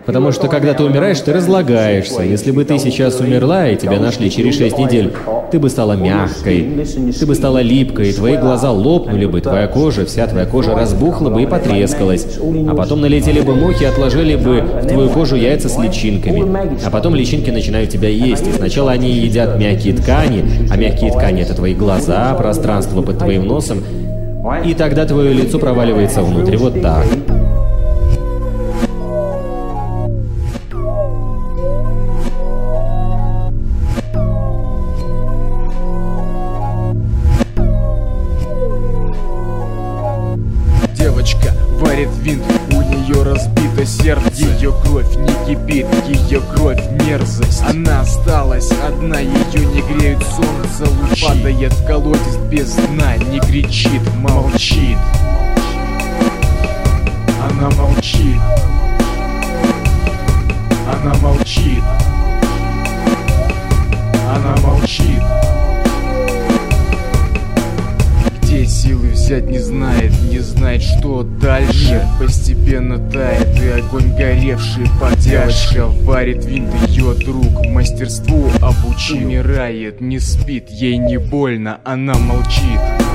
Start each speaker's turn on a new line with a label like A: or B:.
A: Потому что когда ты умираешь, ты разлагаешься. Если бы ты сейчас умерла, и тебя нашли через 6 недель, ты бы стала мягкой, ты бы стала липкой, твои глаза лопнули бы, твоя кожа, вся твоя кожа разбухла бы и потрескалась. А потом налетели бы мухи и отложили бы в твою кожу яйца с личинками. А потом личинки начинают тебя есть, и сначала они едят мягкие ткани, а мягкие ткани — это твои глаза, пространство под твоим носом, и тогда твое лицо проваливается внутрь, вот так.
B: Девочка варит винт, у нее разбито сердце. Ее кровь не кипит, ее кровь мерзость. Она осталась одна, ее не греют солнце лучи. Падает в колодец без дна, не кричит, молчит. Она молчит. Она молчит. Она молчит. Где силы взять не знает, что дальше. Постепенно тает и огонь горевший поддержка. Варит винт ее друг, мастерству обучил. Умирает, не спит, ей не больно, она молчит.